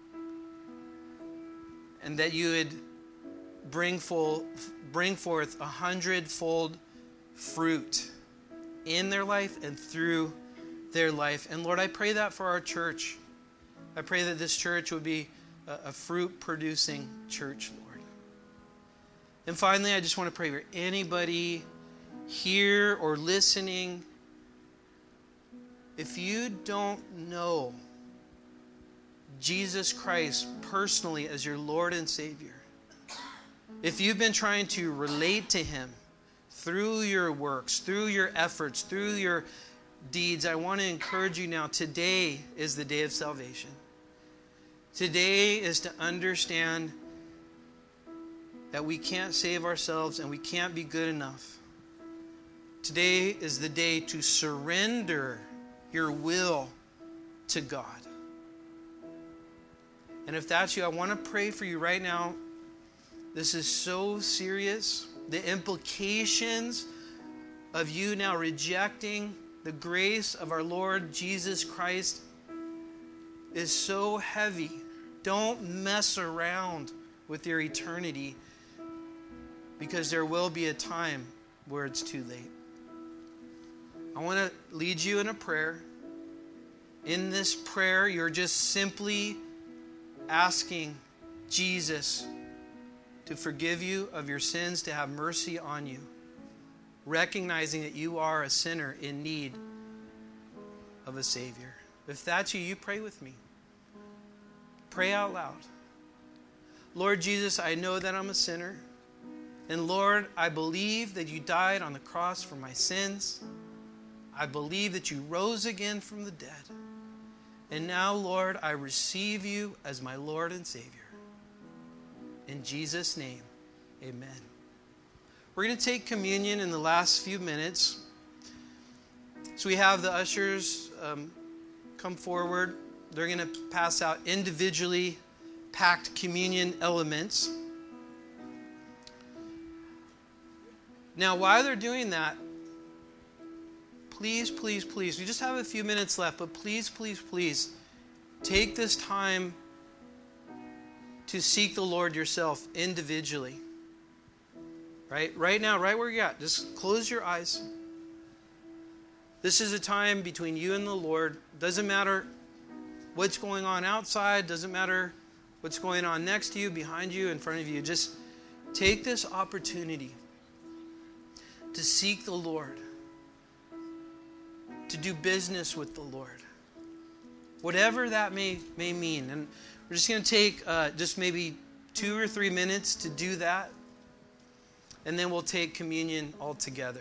And that you would bring, full, bring forth a hundredfold fruit in their life and through their life. And Lord, I pray that for our church. I pray that this church would be a, a fruit-producing church, Lord. And finally, I just want to pray for anybody here or listening. If you don't know Jesus Christ personally as your Lord and Savior, if you've been trying to relate to Him through your works, through your efforts, through your deeds, I want to encourage you now. Today is the day of salvation. Today is to understand that we can't save ourselves and we can't be good enough. Today is the day to surrender your will to God. And if that's you, I want to pray for you right now. This is so serious. The implications of you now rejecting the grace of our Lord Jesus Christ is so heavy. Don't mess around with your eternity, because there will be a time where it's too late. I want to lead you in a prayer. In this prayer, you're just simply asking Jesus to forgive you of your sins, to have mercy on you, recognizing that you are a sinner in need of a Savior. If that's you, you pray with me. Pray out loud. Lord Jesus, I know that I'm a sinner. And Lord, I believe that you died on the cross for my sins. I believe that you rose again from the dead. And now, Lord, I receive you as my Lord and Savior. In Jesus' name, amen. We're going to take communion in the last few minutes. So we have the ushers um, come forward. They're going to pass out individually packed communion elements. Now, while they're doing that, please, please, please, we just have a few minutes left, but please, please, please, take this time to seek the Lord yourself individually. Right? Right now, right where you're at, just close your eyes. This is a time between you and the Lord. Doesn't matter what's going on outside. Doesn't matter what's going on next to you, behind you, in front of you. Just take this opportunity to seek the Lord, to do business with the Lord, whatever that may, may mean. And we're just going to take uh, just maybe two or three minutes to do that, and then we'll take communion all together.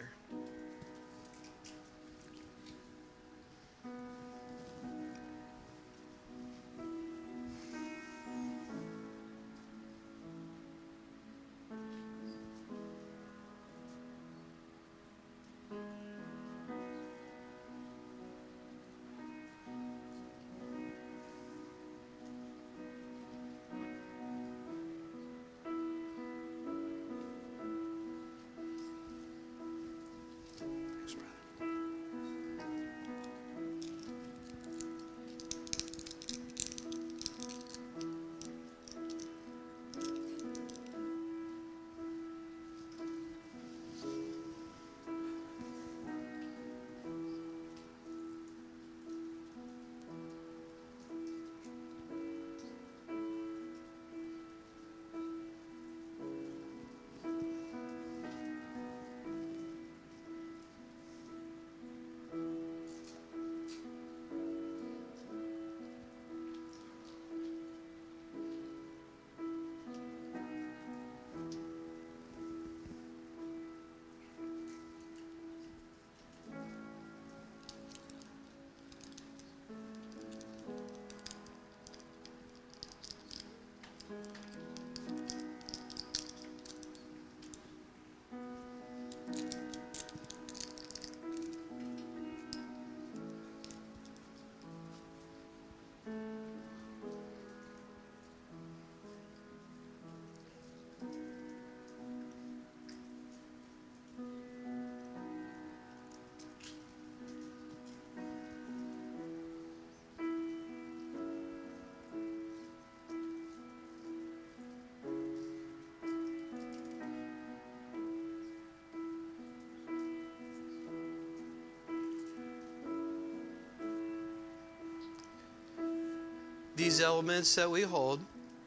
These elements that we hold,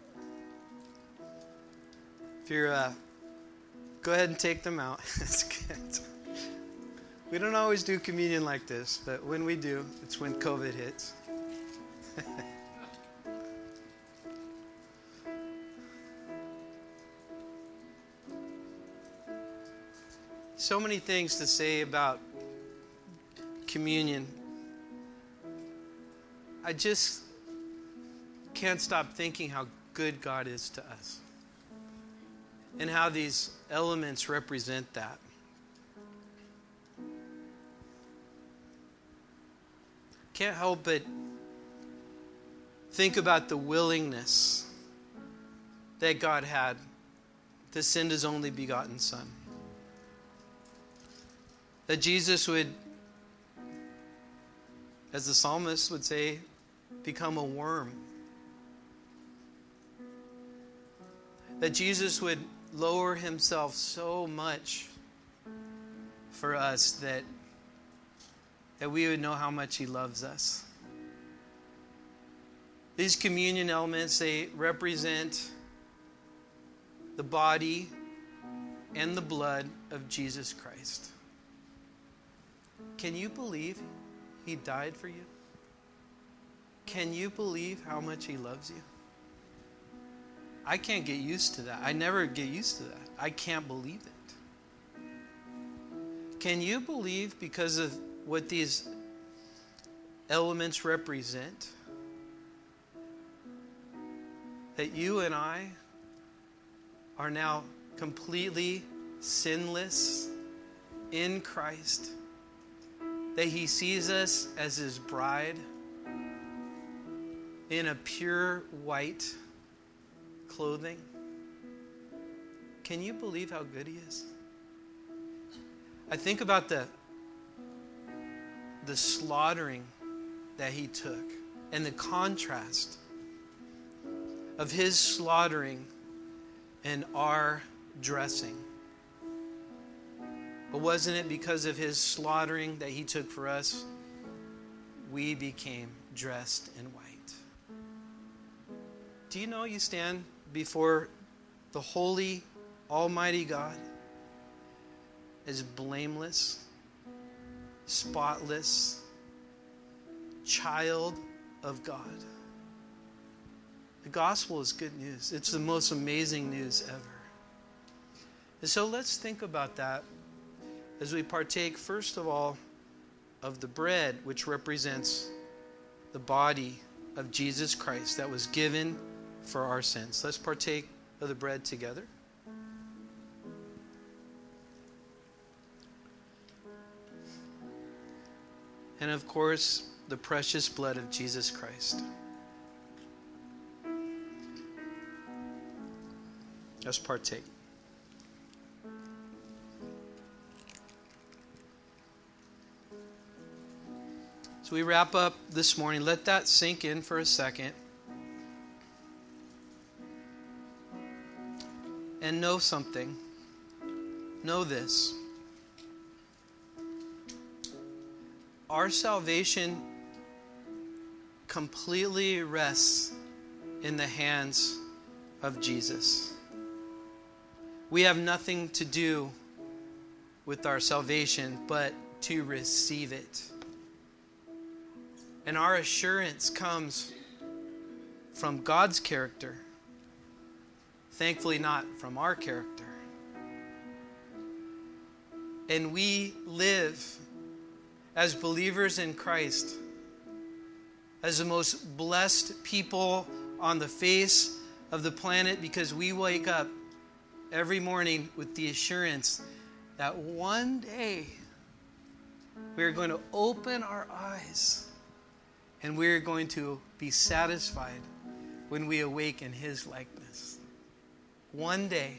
if you're, uh, go ahead and take them out. That's good. We don't always do communion like this, but when we do, it's when COVID hits. So many things to say about communion. I just can't stop thinking how good God is to us and how these elements represent that. Can't help but think about the willingness that God had to send his only begotten Son. That Jesus would, as the psalmist would say, become a worm. That Jesus would lower himself so much for us that, that we would know how much he loves us. These communion elements, they represent the body and the blood of Jesus Christ. Can you believe he died for you? Can you believe how much he loves you? I can't get used to that. I never get used to that. I can't believe it. Can you believe, because of what these elements represent, that you and I are now completely sinless in Christ? That he sees us as his bride in a pure white clothing? Can you believe how good he is? I think about the, the slaughtering that he took and the contrast of his slaughtering and our dressing. But wasn't it because of his slaughtering that he took for us, we became dressed in white? Do you know you stand before the holy, almighty God as blameless, spotless child of God? The gospel is good news. It's the most amazing news ever. And so let's think about that as we partake, first of all, of the bread, which represents the body of Jesus Christ that was given for our sins. Let's partake of the bread together. And of course, the precious blood of Jesus Christ. Let's partake. So we wrap up this morning. Let that sink in for a second. And know something. Know this. Our salvation completely rests in the hands of Jesus. We have nothing to do with our salvation but to receive it. And our assurance comes from God's character. Thankfully, not from our character. And we live as believers in Christ, as the most blessed people on the face of the planet, because we wake up every morning with the assurance that one day we're going to open our eyes and we're going to be satisfied when we awake in his likeness. One day.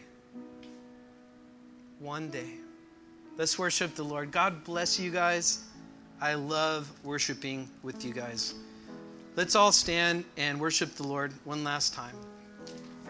One day. Let's worship the Lord. God bless you guys. I love worshiping with you guys. Let's all stand and worship the Lord one last time.